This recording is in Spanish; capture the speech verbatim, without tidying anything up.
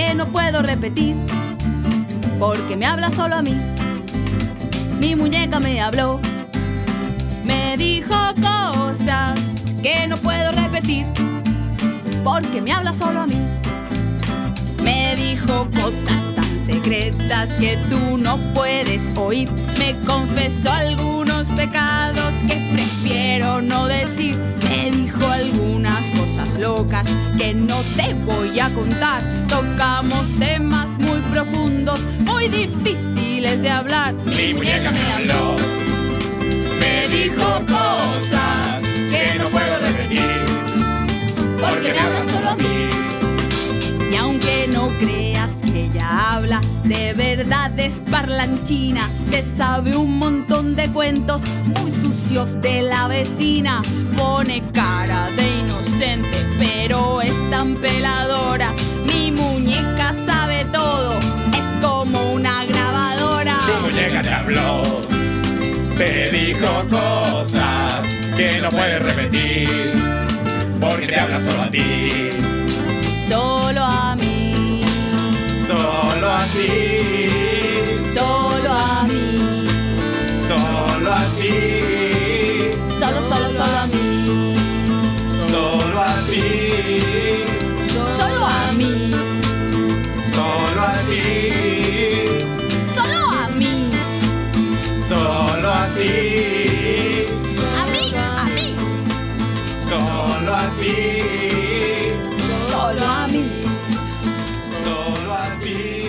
que no puedo repetir, porque me habla solo a mí. Mi muñeca me habló, me dijo cosas que no puedo repetir, porque me habla solo a mí. Me dijo cosas tan secretas que tú no puedes oír. Me confesó algunos pecados que prefiero no decir. Me dijo algunas cosas locas que no te voy a contar. Tocamos temas muy profundos, muy difíciles de hablar. Mi muñeca me habló, me dijo cosas que no puedo repetir, porque me habla solo a mí. Y aunque no creas que ella habla, de verdad es parlanchina. Se sabe un montón de cuentos muy sucios de la vecina. Pone cara de inocente, pero es tan peladora. Mi muñeca sabe todo, es como una grabadora. Tu muñeca te habló, te dijo cosas que no puedes repetir, porque te habla solo a ti. Solo a mí, Solo a ti, solo a mí, solo a ti, solo, solo, solo a mí, solo a ti, solo a mí, solo a ti, solo a mí, solo a ti, a mí, a mí, solo a ti, solo a mí. solo a ti.